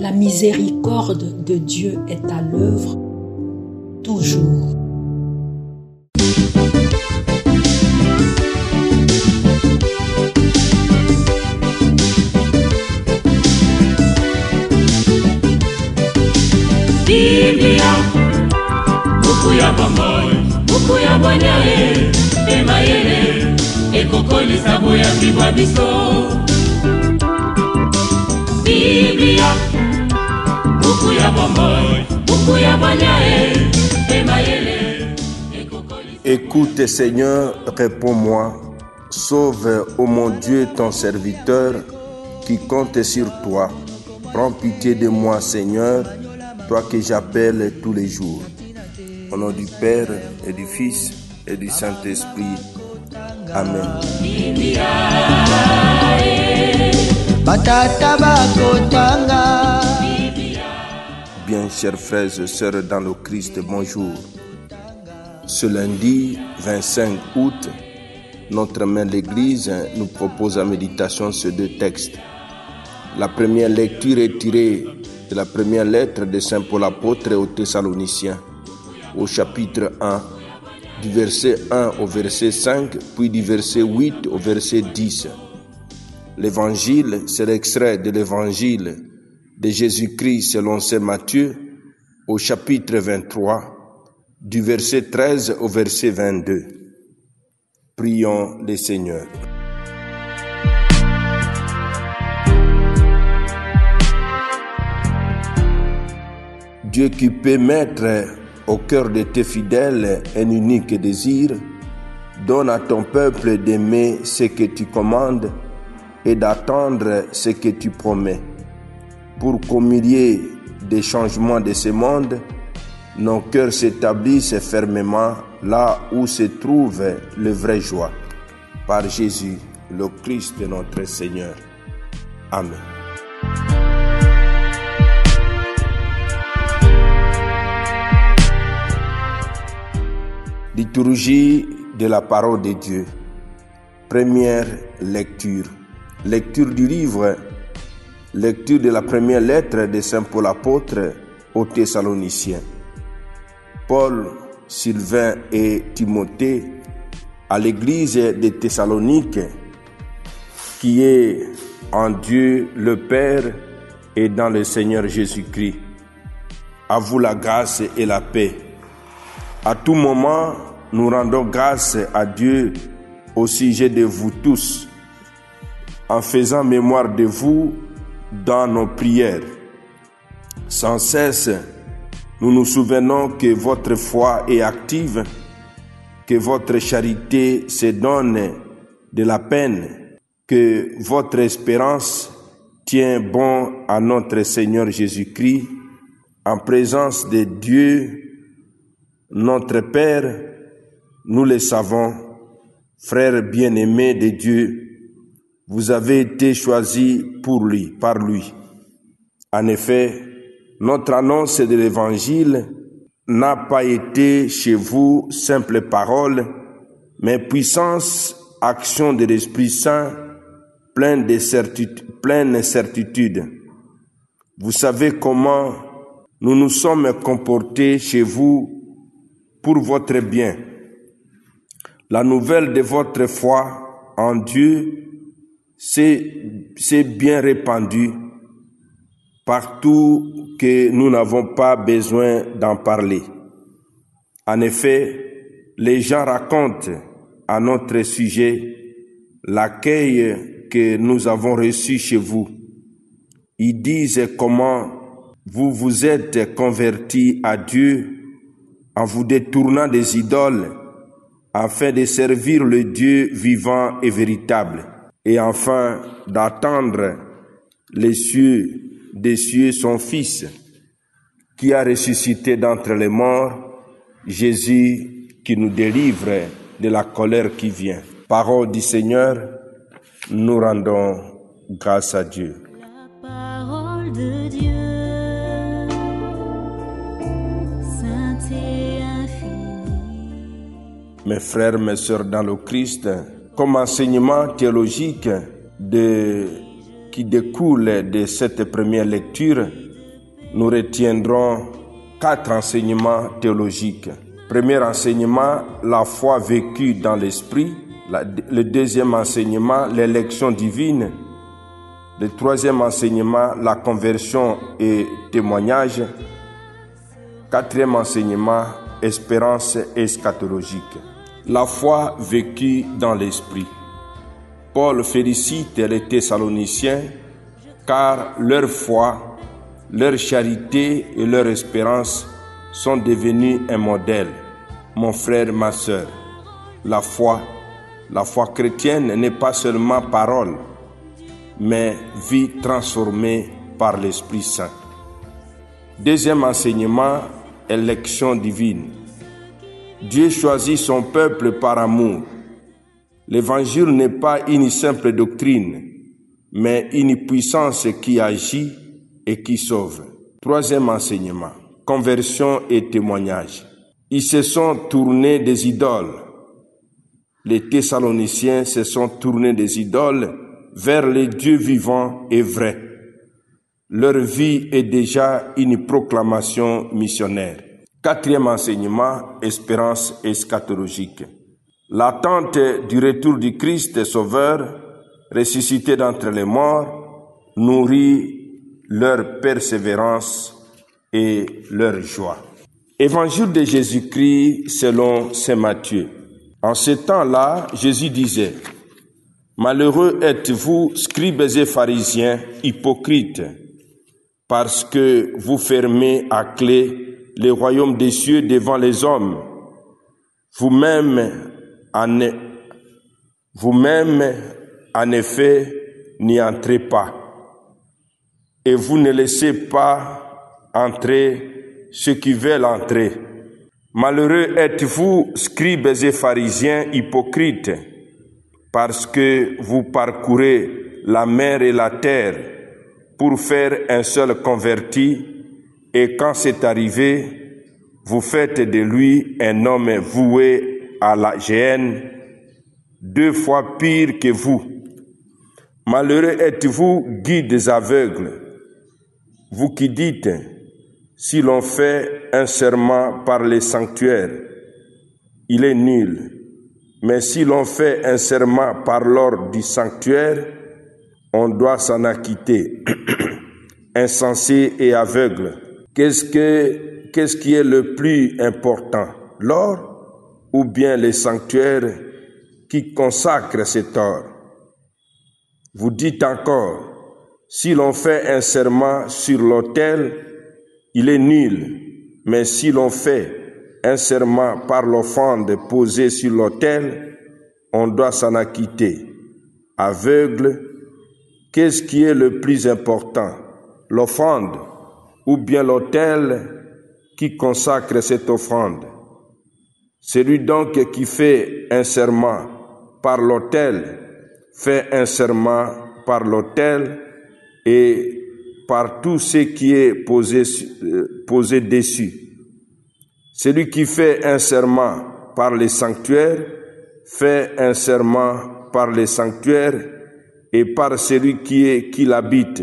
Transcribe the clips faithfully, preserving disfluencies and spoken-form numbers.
La miséricorde de Dieu est à l'œuvre toujours. Biblia, buku ya bomoi, buku ya banyae, emayele, ekokoli sabo ya bibwa biso. Biblia, buku ya bomoi, buku ya banyae, emayele, ekokoli. Écoute Seigneur, réponds-moi, sauve, ô mon Dieu, ton serviteur, qui compte sur toi. Prends pitié de moi, Seigneur, toi que j'appelle tous les jours. Au nom du Père et du Fils et du Saint-Esprit. Amen. Bien, chers frères et sœurs dans le Christ, bonjour. Ce lundi vingt-cinq août, notre mère l'Église nous propose en méditation ces deux textes. La première lecture est tirée de la première lettre de Saint Paul apôtre aux Thessaloniciens, au chapitre un, du verset un au verset cinq, puis du verset huit au verset dix. L'évangile, c'est l'extrait de l'évangile de Jésus-Christ selon saint Matthieu, au chapitre vingt-trois, du verset treize au verset vingt-deux. Prions le Seigneur. Dieu qui peut mettre au cœur de tes fidèles un unique désir, donne à ton peuple d'aimer ce que tu commandes et d'attendre ce que tu promets. Pour qu'au milieu des changements de ce monde, nos cœurs s'établissent fermement là où se trouve le vrai joie. Par Jésus, le Christ notre Seigneur. Amen. Liturgie de la parole de Dieu. Première lecture. Lecture du livre. Lecture de la première lettre de Saint Paul apôtre aux Thessaloniciens. Paul, Sylvain et Timothée à l'église de Thessalonique, qui est en Dieu le Père et dans le Seigneur Jésus-Christ. À vous la grâce et la paix. À tout moment, nous rendons grâce à Dieu au sujet de vous tous, en faisant mémoire de vous dans nos prières. Sans cesse, nous nous souvenons que votre foi est active, que votre charité se donne de la peine, que votre espérance tient bon à notre Seigneur Jésus-Christ, en présence de Dieu, notre Père. Nous le savons, frères bien-aimés de Dieu, vous avez été choisis pour lui, par lui. En effet, notre annonce de l'Évangile n'a pas été chez vous simple parole, mais puissance, action de l'Esprit Saint, pleine de certitude, pleine certitude. Vous savez comment nous nous sommes comportés chez vous pour votre bien. La nouvelle de votre foi en Dieu s'est bien répandue partout que nous n'avons pas besoin d'en parler. En effet, les gens racontent à notre sujet l'accueil que nous avons reçu chez vous. Ils disent comment vous vous êtes convertis à Dieu en vous détournant des idoles, afin de servir le Dieu vivant et véritable, et enfin d'attendre les cieux des cieux son Fils, qui a ressuscité d'entre les morts, Jésus qui nous délivre de la colère qui vient. Parole du Seigneur, nous rendons grâce à Dieu. La parole de Dieu. Mes frères, mes sœurs dans le Christ, comme enseignement théologique de, qui découle de cette première lecture, nous retiendrons quatre enseignements théologiques. Premier enseignement, la foi vécue dans l'esprit. La, le deuxième enseignement, l'élection divine. Le troisième enseignement, la conversion et témoignage. Quatrième enseignement, espérance eschatologique. La foi vécue dans l'esprit. Paul félicite les Thessaloniciens car leur foi, leur charité et leur espérance sont devenus un modèle. Mon frère, ma sœur, la foi, la foi chrétienne n'est pas seulement parole, mais vie transformée par l'Esprit Saint. Deuxième enseignement, élection divine. Dieu choisit son peuple par amour. L'évangile n'est pas une simple doctrine, mais une puissance qui agit et qui sauve. Troisième enseignement, conversion et témoignage. Ils se sont tournés des idoles. Les Thessaloniciens se sont tournés des idoles vers les dieux vivants et vrais. Leur vie est déjà une proclamation missionnaire. Quatrième enseignement, espérance eschatologique. L'attente du retour du Christ Sauveur, ressuscité d'entre les morts, nourrit leur persévérance et leur joie. Évangile de Jésus-Christ selon saint Matthieu. En ce temps-là, Jésus disait, « Malheureux êtes-vous, scribes et pharisiens, hypocrites, parce que vous fermez à clé le royaume des cieux devant les hommes. Vous-même, en, vous-même, en effet, n'y entrez pas, et vous ne laissez pas entrer ceux qui veulent entrer. Malheureux êtes-vous, scribes et pharisiens hypocrites, parce que vous parcourez la mer et la terre pour faire un seul converti, et quand c'est arrivé, vous faites de lui un homme voué à la géhenne, deux fois pire que vous. Malheureux êtes-vous, guides aveugles, vous qui dites, si l'on fait un serment par les sanctuaires, il est nul. Mais si l'on fait un serment par l'ordre du sanctuaire, on doit s'en acquitter. Insensé et aveugle. Qu'est-ce que, qu'est-ce qui est le plus important? L'or ou bien les sanctuaires qui consacrent cet or? Vous dites encore, si l'on fait un serment sur l'autel, il est nul. Mais si l'on fait un serment par l'offrande posée sur l'autel, on doit s'en acquitter. Aveugle, qu'est-ce qui est le plus important? L'offrande ou bien l'autel qui consacre cette offrande? Celui donc qui fait un serment par l'autel fait un serment par l'autel et par tout ce qui est posé, posé dessus. Celui qui fait un serment par les sanctuaires fait un serment par les sanctuaires et par celui qui est qui l'habite.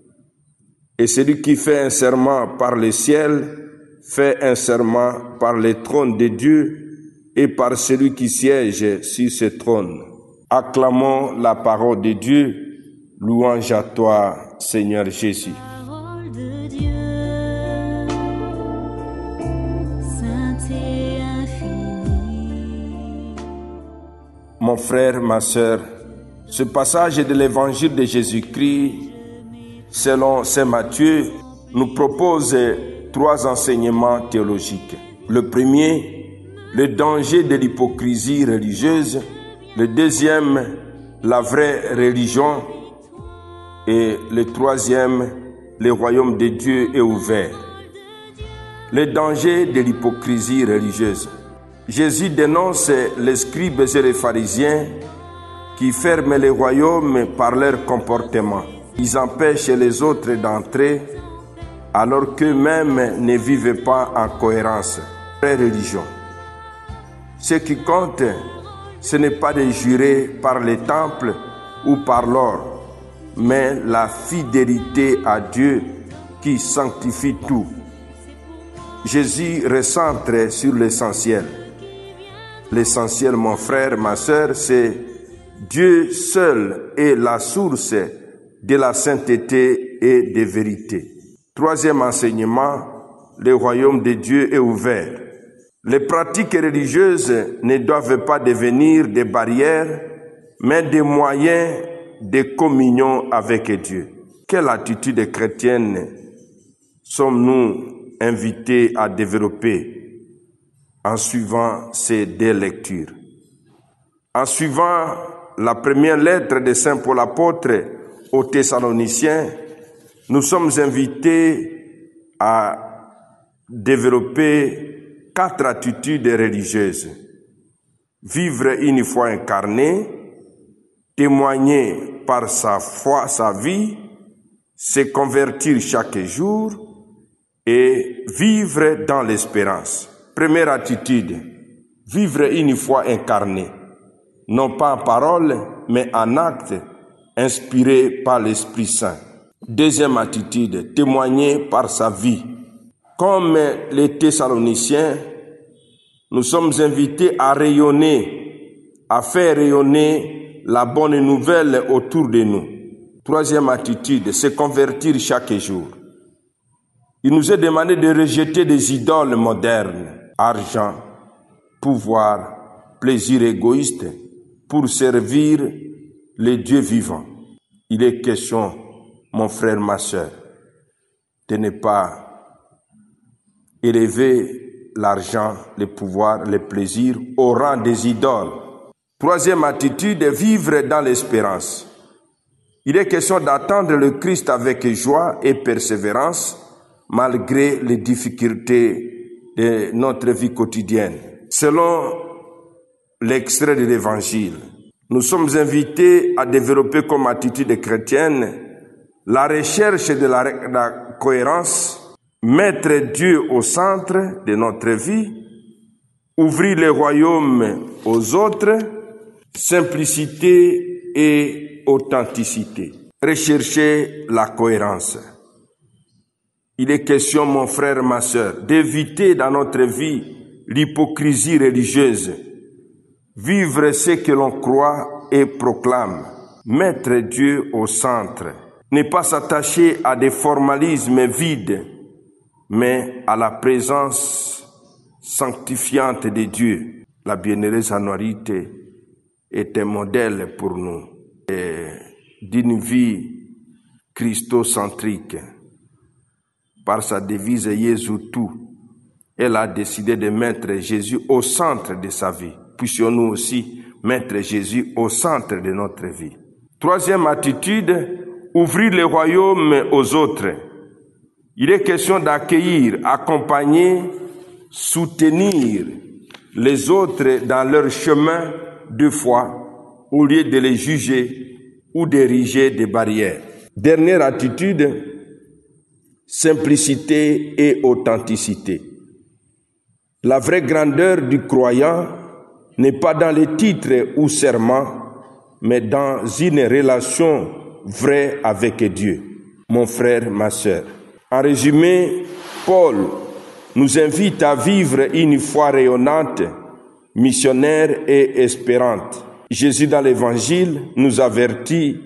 Et celui qui fait un serment par le ciel fait un serment par le trône de Dieu et par celui qui siège sur ce trône. Acclamons la parole de Dieu. Louange à toi, Seigneur Jésus. Parole de Dieu, sainte et infinie. Mon frère, ma sœur, ce passage de l'évangile de Jésus-Christ, selon saint Matthieu, nous propose trois enseignements théologiques. Le premier, le danger de l'hypocrisie religieuse. Le deuxième, la vraie religion. Et le troisième, le royaume de Dieu est ouvert. Le danger de l'hypocrisie religieuse. Jésus dénonce les scribes et les pharisiens qui ferment les royaumes par leur comportement. Ils empêchent les autres d'entrer alors qu'eux-mêmes ne vivent pas en cohérence. Vraie religion. Ce qui compte, ce n'est pas de jurer par les temples ou par l'or, mais la fidélité à Dieu qui sanctifie tout. Jésus recentre sur l'essentiel. L'essentiel, mon frère, ma sœur, c'est Dieu seul est la source de la sainteté et des vérités. Troisième enseignement, le royaume de Dieu est ouvert. Les pratiques religieuses ne doivent pas devenir des barrières, mais des moyens de communion avec Dieu. Quelle attitude chrétienne sommes-nous invités à développer en suivant ces deux lectures? En suivant la première lettre de Saint Paul apôtre aux Thessaloniciens, nous sommes invités à développer quatre attitudes religieuses. Vivre une foi incarnée, témoigner par sa foi, sa vie, se convertir chaque jour et vivre dans l'espérance. Première attitude, vivre une foi incarnée, non pas en parole, mais en acte, inspiré par l'Esprit Saint. Deuxième attitude, témoigner par sa vie. Comme les Thessaloniciens, nous sommes invités à rayonner, à faire rayonner la bonne nouvelle autour de nous. Troisième attitude, se convertir chaque jour. Il nous est demandé de rejeter des idoles modernes, argent, pouvoir, plaisir égoïste, pour servir les dieux vivants. Il est question, mon frère, ma sœur, de ne pas élever l'argent, le pouvoir, le plaisir au rang des idoles. Troisième attitude, vivre dans l'espérance. Il est question d'attendre le Christ avec joie et persévérance, malgré les difficultés de notre vie quotidienne. Selon l'extrait de l'Évangile, nous sommes invités à développer comme attitude chrétienne la recherche de la, la cohérence, mettre Dieu au centre de notre vie, ouvrir le royaume aux autres, simplicité et authenticité. Rechercher la cohérence. Il est question, mon frère, ma sœur, d'éviter dans notre vie l'hypocrisie religieuse, vivre ce que l'on croit et proclame, mettre Dieu au centre, ne pas s'attacher à des formalismes vides, mais à la présence sanctifiante de Dieu. La bienheureuse Anuarité est un modèle pour nous d'une vie christocentrique. Par sa devise Jésus tout, elle a décidé de mettre Jésus au centre de sa vie. Puissions-nous aussi mettre Jésus au centre de notre vie. Troisième attitude, ouvrir le royaume aux autres. Il est question d'accueillir, accompagner, soutenir les autres dans leur chemin de foi, au lieu de les juger ou d'ériger des barrières. Dernière attitude, simplicité et authenticité. La vraie grandeur du croyant n'est pas dans les titres ou serments, mais dans une relation vraie avec Dieu. Mon frère, ma sœur. En résumé, Paul nous invite à vivre une foi rayonnante, missionnaire et espérante. Jésus dans l'Évangile nous avertit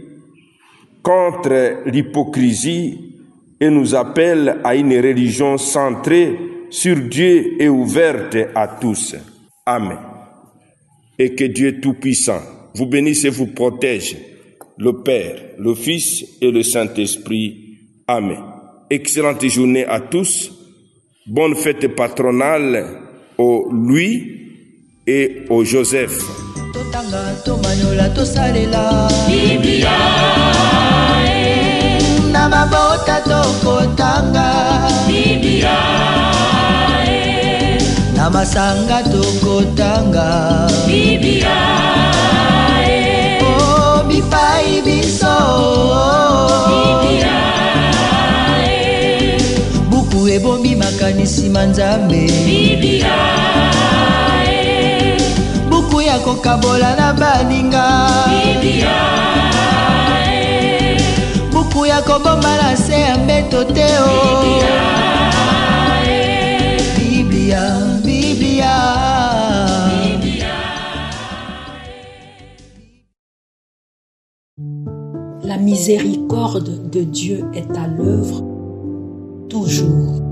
contre l'hypocrisie et nous appelle à une religion centrée sur Dieu et ouverte à tous. Amen. Et que Dieu Tout-Puissant vous bénisse et vous protège, le Père, le Fils et le Saint-Esprit. Amen. Excellente journée à tous. Bonne fête patronale au Louis et au Joseph. Biblia na mabota tokotanga Biblia na masanga tokotanga Biblia oh bipai biso Biblia buku ebombi makanisi manzambe Biblia buku ya kokabola na baninga Biblia buku ya nakobomba na se ya mbeto te o. Biblia, Biblia. La miséricorde de Dieu est à l'œuvre toujours.